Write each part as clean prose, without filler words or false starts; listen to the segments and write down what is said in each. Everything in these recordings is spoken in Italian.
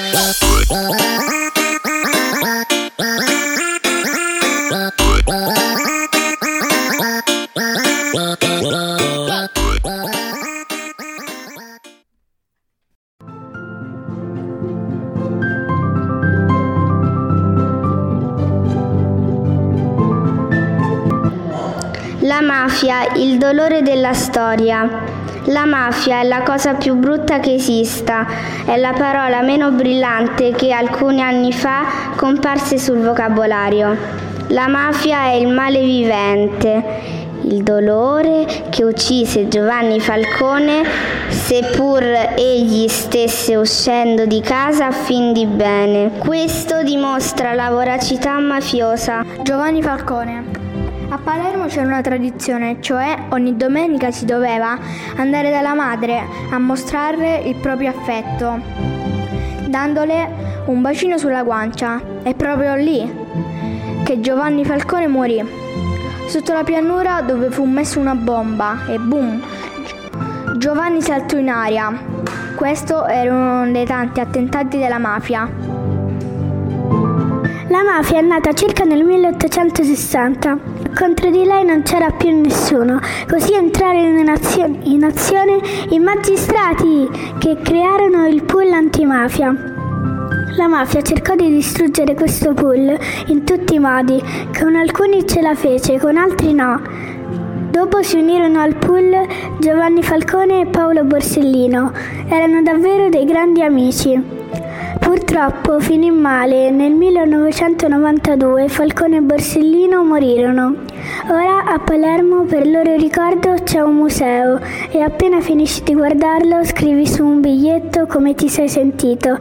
La mafia, il dolore della storia. La mafia è la cosa più brutta che esista, è la parola meno brillante che alcuni anni fa comparse sul vocabolario. La mafia è il male vivente, il dolore che uccise Giovanni Falcone, seppur egli stesse uscendo di casa a fin di bene. Questo dimostra la voracità mafiosa. Giovanni Falcone. A Palermo c'era una tradizione, cioè ogni domenica si doveva andare dalla madre a mostrarle il proprio affetto, dandole un bacino sulla guancia. È proprio lì che Giovanni Falcone morì, sotto la pianura dove fu messa una bomba e boom, Giovanni saltò in aria. Questo era uno dei tanti attentati della mafia. La mafia è nata circa nel 1860. Contro di lei non c'era più nessuno, così entrarono in azione i magistrati che crearono il pool antimafia. La mafia cercò di distruggere questo pool in tutti i modi, con alcuni ce la fece, con altri no. Dopo si unirono al pool Giovanni Falcone e Paolo Borsellino, erano davvero dei grandi amici. Purtroppo finì male e nel 1992 Falcone e Borsellino morirono. Ora a Palermo per loro ricordo c'è un museo e appena finisci di guardarlo scrivi su un biglietto come ti sei sentito.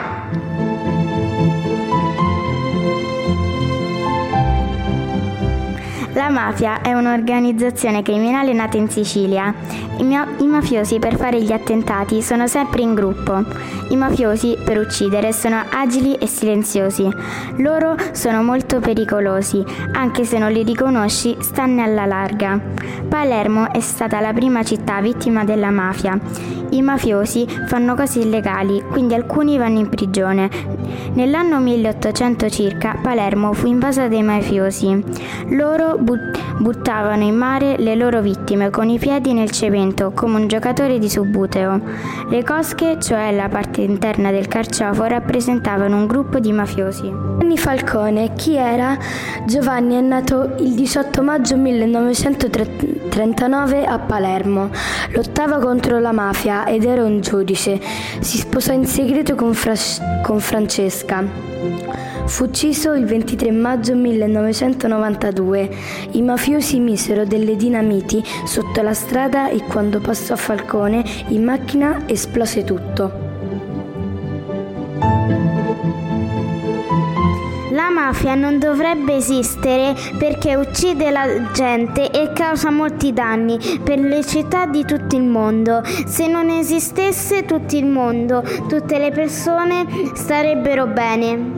La mafia è un'organizzazione criminale nata in Sicilia. I mafiosi per fare gli attentati sono sempre in gruppo. I mafiosi per uccidere sono agili e silenziosi. Loro sono molto pericolosi, anche se non li riconosci, stanne alla larga. Palermo è stata la prima città vittima della mafia. I mafiosi fanno cose illegali, quindi alcuni vanno in prigione. Nell'anno 1800 circa Palermo fu invasa dai mafiosi. Loro buttavano in mare le loro vittime con i piedi nel cemento come un giocatore di subbuteo. Le cosche, cioè la parte interna del carciofo, rappresentavano un gruppo di mafiosi. Giovanni Falcone, chi era? Giovanni è nato il 18 maggio 1939 a Palermo. Lottava contro la mafia ed era un giudice. Si sposò in segreto con Francesca. Fu ucciso il 23 maggio 1992. I mafiosi misero delle dinamiti sotto la strada e quando passò Falcone in macchina esplose tutto. La mafia non dovrebbe esistere perché uccide la gente e causa molti danni per le città di tutto il mondo. Se non esistesse tutto il mondo, tutte le persone starebbero bene.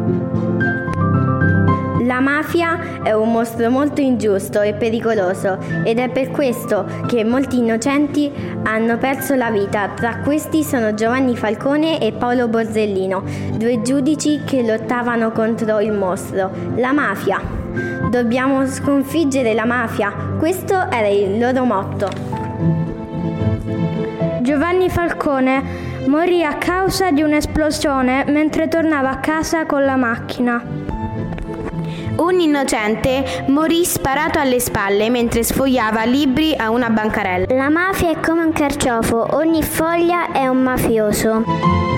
La mafia è un mostro molto ingiusto e pericoloso ed è per questo che molti innocenti hanno perso la vita. Tra questi sono Giovanni Falcone e Paolo Borsellino, due giudici che lottavano contro il mostro, la mafia. Dobbiamo sconfiggere la mafia, questo era il loro motto. Giovanni Falcone morì a causa di un'esplosione mentre tornava a casa con la macchina. Un innocente morì sparato alle spalle mentre sfogliava libri a una bancarella. La mafia è come un carciofo, ogni foglia è un mafioso.